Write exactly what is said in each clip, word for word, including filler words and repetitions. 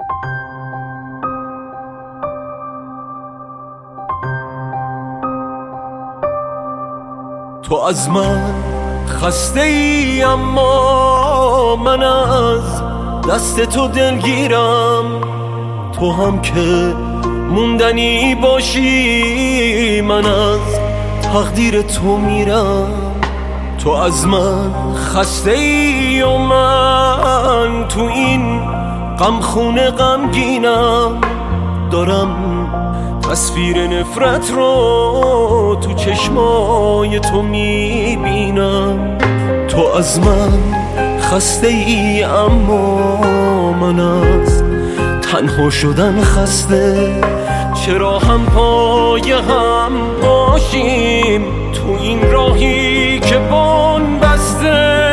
تو از من خسته ای اما من از دست تو دلگیرم، تو هم که موندنی باشی من از تقدیر تو میرم. تو از من خسته ای و من تو این غمخونه غمگینم، دارم تصویر نفرت رو تو چشمای تو میبینم. تو از من خسته ای اما من از تنها شدن خسته، چرا هم پای هم باشیم تو این راهی که بن بسته.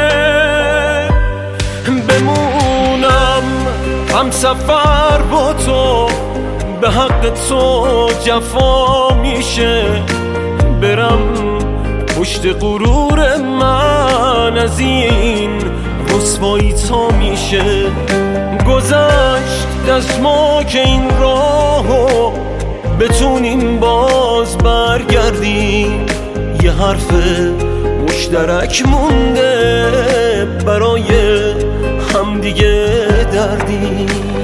بمونم هم سفر با تو، به حق تو جفا میشه، برم پشت غرور من از این رسوایی تا میشه. گذشت دست ما که این راهو بتونیم باز برگردیم، یه حرف مشترک مونده برای همدیگه دردیم.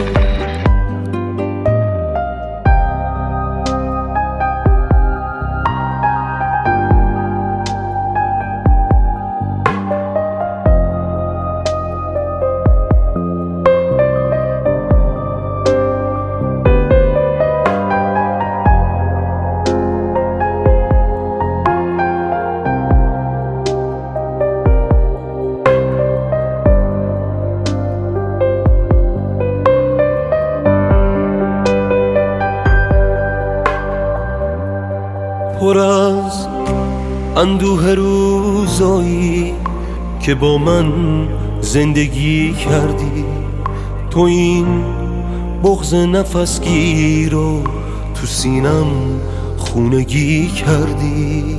پر از اندوه روزایی که با من زندگی کردی، تو این بغض نفسگیر رو تو سینم خونگی کردی.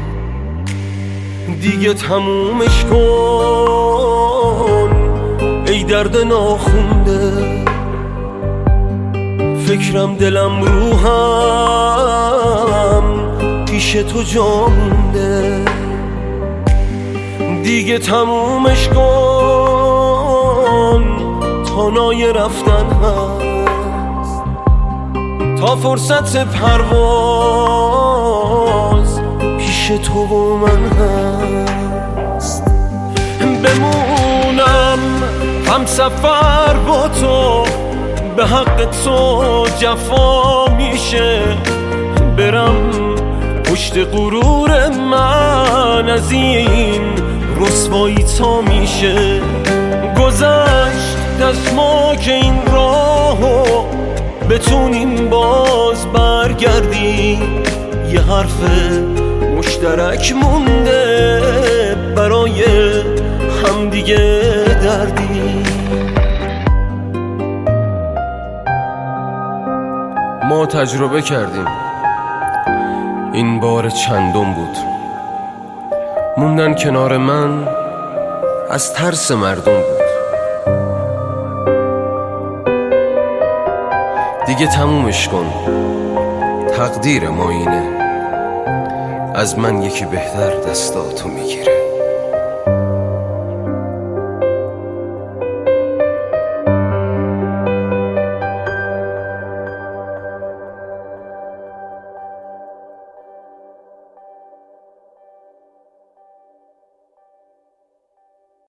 دیگه تمومش کن ای درد ناخونده، فکرم دلم روحم پیش تو جا مونده. دیگه تمومش کن تا نای رفتن هست، تا فرصت پرواز پیش تو و من هست. بمونم هم سفر با تو، به حق تو جفا میشه، برم پشت غرور من از این رسوایی تا میشه. گذشت دست ما که این راهو بتونیم باز برگردیم، یه حرف مشترک مونده برای همدیگه دردیم. ما تجربه کردیم، این بار چندم بود، موندن کنار من از ترس مردم بود. دیگه تمومش کن، تقدیر ما اینه، از من یکی بهتر دستاتو میگیره.